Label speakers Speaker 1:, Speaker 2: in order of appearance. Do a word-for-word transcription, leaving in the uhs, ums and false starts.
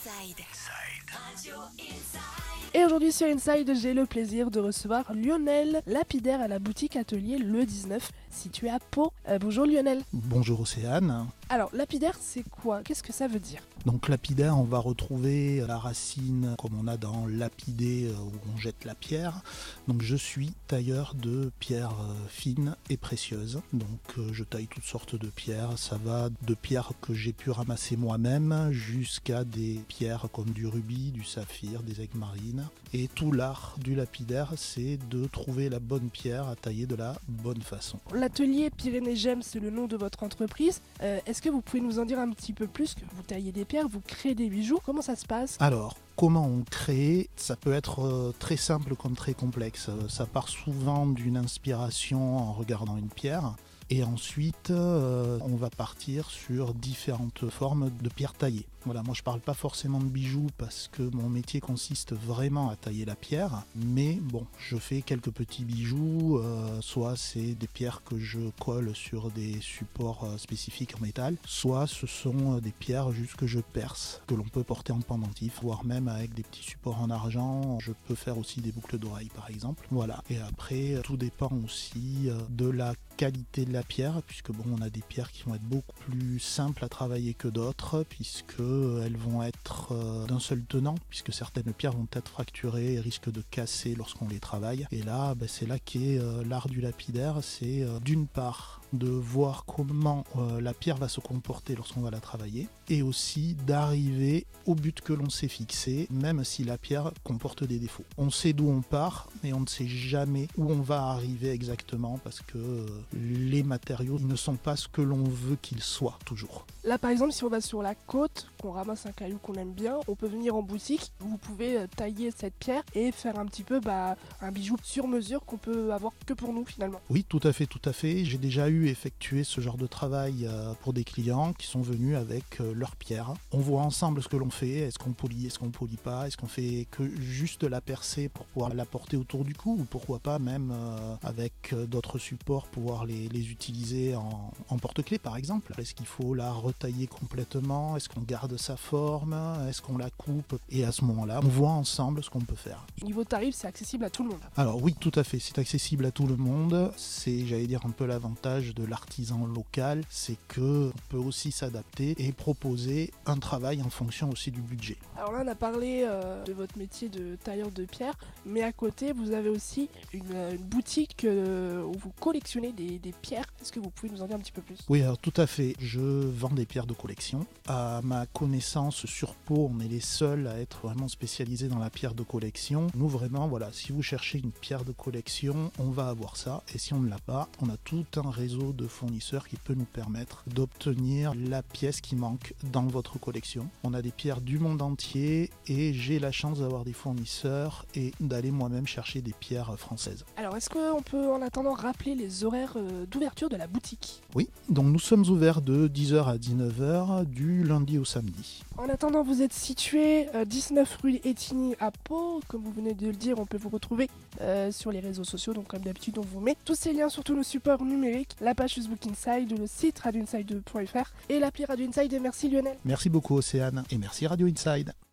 Speaker 1: Inside. Radio Inside.
Speaker 2: Et aujourd'hui sur Inside, j'ai le plaisir de recevoir Lionel, lapidaire à la boutique Atelier Le dix-neuf, située à Pau. Euh, bonjour Lionel.
Speaker 3: Bonjour Océane.
Speaker 2: Alors, lapidaire, c'est quoi? Qu'est-ce que ça veut dire?
Speaker 3: Donc lapidaire, on va retrouver la racine comme on a dans lapider où on jette la pierre. Donc je suis tailleur de pierres fines et précieuses. Donc je taille toutes sortes de pierres. Ça va de pierres que j'ai pu ramasser moi-même jusqu'à des pierres comme du rubis, du saphir, des aigues marines. Et tout l'art du lapidaire, c'est de trouver la bonne pierre à tailler de la bonne façon.
Speaker 2: L'atelier Pyrénées Gemmes, c'est le nom de votre entreprise. Euh, est-ce que vous pouvez nous en dire un petit peu plus? Que vous taillez des pierres, vous créez des bijoux, comment ça se passe?
Speaker 3: Alors, comment on crée? Ça peut être euh, très simple comme très complexe. Ça part souvent d'une inspiration en regardant une pierre. Et ensuite, euh, on va partir sur différentes formes de pierres taillées. Voilà, moi je parle pas forcément de bijoux parce que mon métier consiste vraiment à tailler la pierre, mais bon, je fais quelques petits bijoux, euh, soit c'est des pierres que je colle sur des supports euh, spécifiques en métal, soit ce sont euh, des pierres juste que je perce, que l'on peut porter en pendentif, voire même avec des petits supports en argent. Je peux faire aussi des boucles d'oreilles par exemple. Voilà, et après tout dépend aussi euh, de la qualité de la pierre, puisque bon, on a des pierres qui vont être beaucoup plus simples à travailler que d'autres, puisque elles vont être euh, d'un seul tenant, puisque certaines pierres vont être fracturées et risquent de casser lorsqu'on les travaille. Et là, ben, c'est là qu'est euh, l'art du lapidaire, c'est euh, d'une part de voir comment euh, la pierre va se comporter lorsqu'on va la travailler, et aussi d'arriver au but que l'on s'est fixé, même si la pierre comporte des défauts. On sait d'où on part, mais on ne sait jamais où on va arriver exactement, parce que euh, les matériaux ils ne sont pas ce que l'on veut qu'ils soient toujours.
Speaker 2: Là par exemple, si on va sur la côte, qu'on ramasse un caillou qu'on aime bien, on peut venir en boutique, vous pouvez euh, tailler cette pierre et faire un petit peu bah, un bijou sur mesure qu'on peut avoir que pour nous finalement.
Speaker 3: Oui, tout à fait, tout à fait. J'ai déjà eu effectué ce genre de travail euh, pour des clients qui sont venus avec euh, leurs pierres. On voit ensemble ce que l'on fait, est-ce qu'on polie, est-ce qu'on polie pas, est-ce qu'on fait que juste la percer pour pouvoir la porter autour du cou, ou pourquoi pas même euh, avec euh, d'autres supports pouvoir les, les utiliser en, en porte-clés par exemple. Est-ce qu'il faut la retailler complètement, est-ce qu'on garde sa forme, est-ce qu'on la coupe? Et à ce moment-là, on voit ensemble ce qu'on peut faire.
Speaker 2: Niveau tarif, c'est accessible à tout le monde.
Speaker 3: Alors oui, tout à fait, c'est accessible à tout le monde. C'est, j'allais dire, un peu l'avantage de l'artisan local, c'est que on peut aussi s'adapter et proposer un travail en fonction aussi du budget.
Speaker 2: Alors là, on a parlé euh, de votre métier de tailleur de pierre, mais à côté, vous avez aussi une, une boutique euh, où vous collectionnez des, des pierres. Est-ce que vous pouvez nous en dire un petit peu plus?
Speaker 3: Oui, alors tout à fait. Je vends des pierres de collection. À ma connaissance, sur Pau, on est les seuls à être vraiment spécialisés dans la pierre de collection. Nous, vraiment, voilà, si vous cherchez une pierre de collection, on va avoir ça. Et si on ne l'a pas, on a tout un réseau de fournisseurs qui peut nous permettre d'obtenir la pièce qui manque dans votre collection. On a des pierres du monde entier et j'ai la chance d'avoir des fournisseurs et d'aller moi-même chercher des pierres françaises.
Speaker 2: Alors, est-ce qu'on peut en attendant rappeler les horaires euh, d'ouverture de la boutique?
Speaker 3: Oui, donc nous sommes ouverts de dix heures à dix-neuf heures du lundi au samedi.
Speaker 2: En attendant, vous êtes situé euh, dix-neuf rue Étigny à Pau. Comme vous venez de le dire, on peut vous retrouver euh, sur les réseaux sociaux. Donc comme d'habitude, on vous met tous ces liens sur tous nos supports numériques, la page Facebook Inside, le site radio inside point f r et l'appli Radio Inside. Et merci Lionel.
Speaker 3: Merci beaucoup Océane et merci Radio Inside.